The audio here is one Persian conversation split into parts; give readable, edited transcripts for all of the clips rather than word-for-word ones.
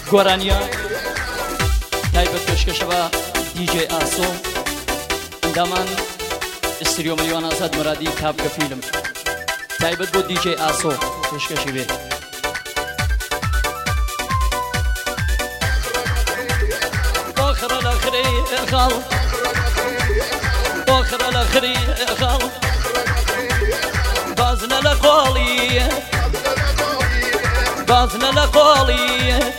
گۆرانیا تایبەت پێشکەشە بە دیجێ ئاسۆ ئەندامان ئستریۆ مەریوان ئازاد مرادی کابگە فیلم تایبەت بۆ دیجێ ئاسۆ پێشکەشی بێ بۆخرە لە خرێ خاڵ بۆخرە لە خرێ خاڵ بازنە لە قۆڵی بازنە لە قۆڵی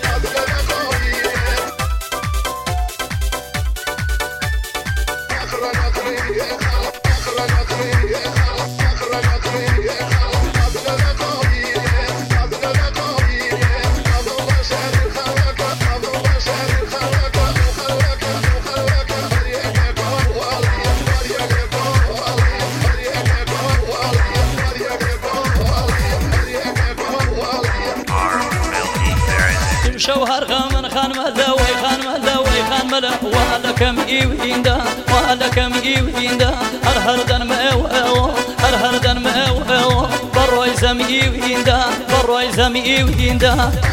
شوهر غامن خان ملا وي خان ملا وي خان ملا ولكم إيويندا ولكم إيويندا هر دن ما هر دن ما بروي زم إيويندا بروي زم إيويندا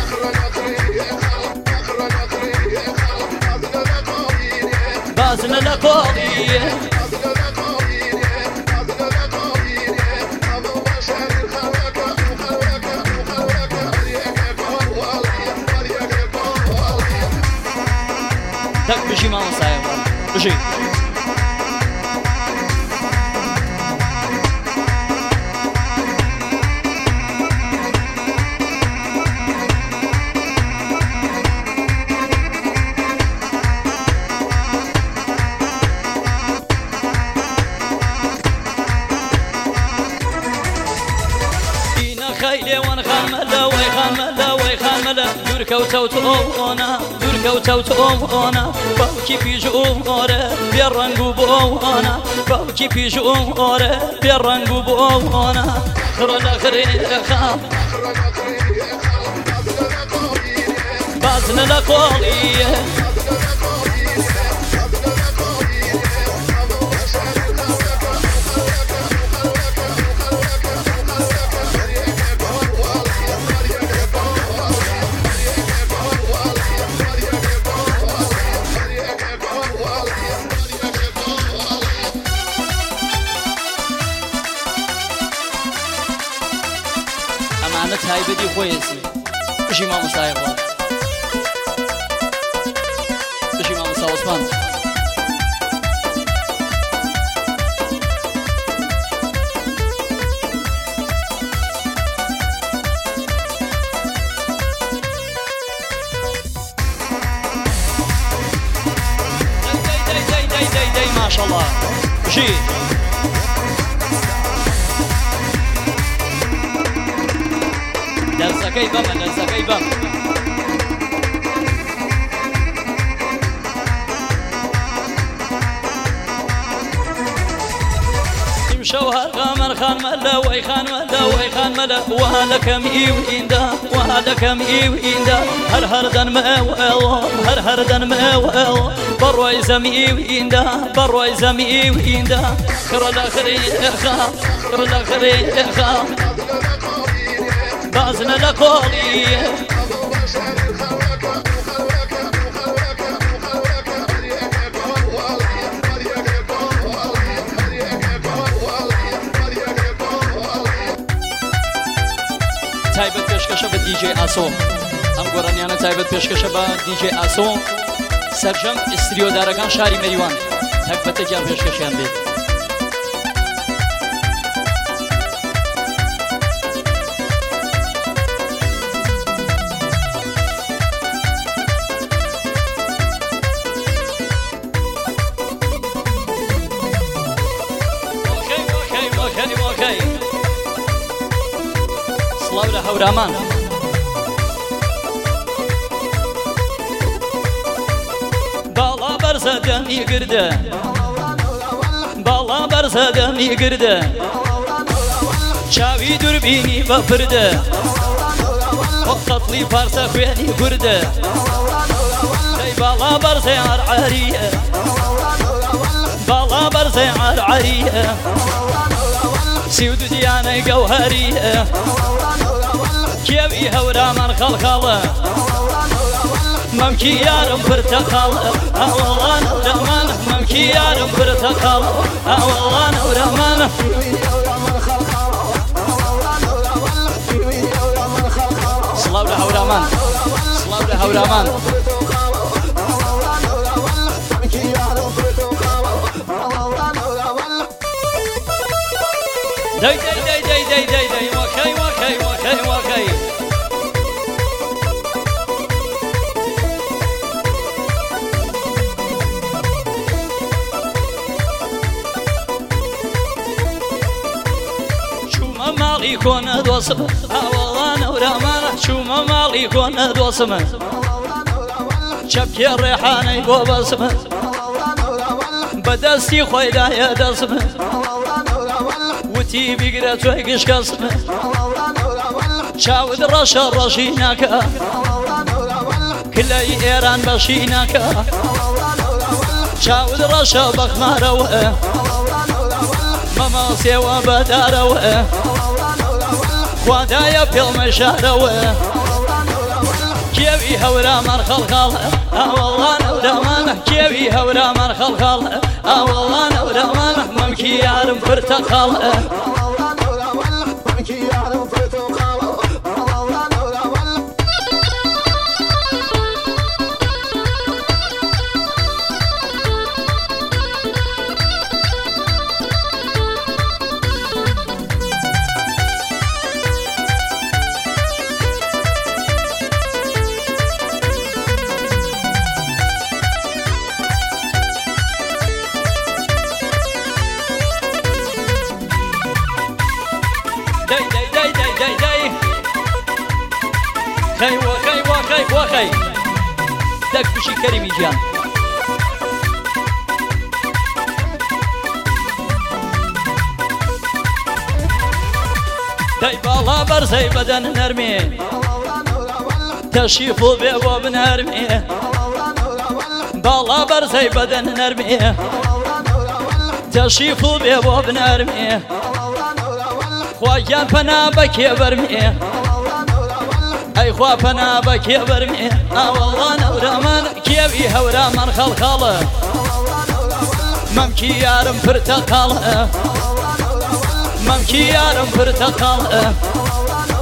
بازن لقاضي tak běží málo sájem, běží. خيلي وانا خامله وي خامله وي خامله دوركو توتونا دوركو توتونا باوكي في جوره بيرنغو بونا باوكي في جوره بيرنغو بونا خرنا خريخا بازنا لقولي تایبەتی خۆیەسی بژی مامۆستای خۆ بژی مامۆستا عوسمان دەی ماشەڵڵا بژی دەرزەکەی بەمە دەرزەکەی بەم شوهر غامر خان ملا وي خان ملا وي خان ملا وهلكم إيويندا وهلكم إيويندا هر دن ما هر دن ما بروي زم إيويندا بروي زم إيويندا خرلا خريخا خرلا خريخا بازنا لقولي تایبەت پێشکەشە بە دیجێ ئاسۆ ئەم گۆرانیانە تایبەت پێشکەشە بە دیجێ ئاسۆ سەرجەم ئستریۆدارەکان شاری مەریوان تایبەتە جار پێشکەشیان بێت سڵاو لە هەورامان باڵا بەرزە دەمی گردە باڵا بەرزە دەمی گردە چاوی دووربینی بەپردە قەتڵی پارسە خوێنی کوردە دەی باڵا بەرزەی عەرعەریە باڵا بەرزەی عەرعەریە سیود دیانەی گەوهەریە کێوی هەورامان خەڵخەڵە ممكي يارم برتقال والله نورمان ممكي يارم برتقال والله نورمان صلاة لها ورامان صلاة لها ورامان داي داي داي داي داي داي داي وكاي وكاي وكاي وكاي شو ما مالي يكون دوسم والله نورمان شو ما مالي يكون دوسم شبكي الريحاني بو بسم بدستي خويدا يا دسم وتي بقرات ويقش قسم شاود رشا رشيناك كل ايران بشيناك شاود رشا بخمارو ماما سيوا بدارو خدايا في المشارو كيفي هورا من خلخال والله نورمان كيفي هورا من خلخال والله نورمان ممكي يارم برتقال خي وخي وخي وخي دك بشي كريمي جان داي بالا برزي بدن نرمي تشيفو بيبو بنرمي بالا برزي بدن نرمي تشيفو بيبو بنرمي خواجان فنا بكي برمي اي خوا فنا بكي برمي والله نورمان كيفي هورا من خلخاله ممكي يارم برتقال ممكي يارم برتقال